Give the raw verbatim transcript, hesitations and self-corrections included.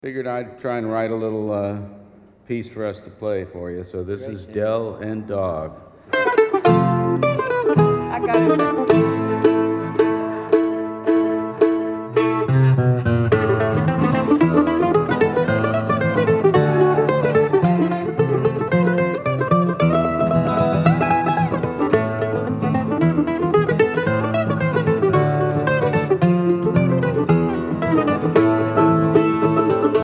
Figured I'd try and write a little uh, piece for us to play for you. So this is Del and Dog. I got it.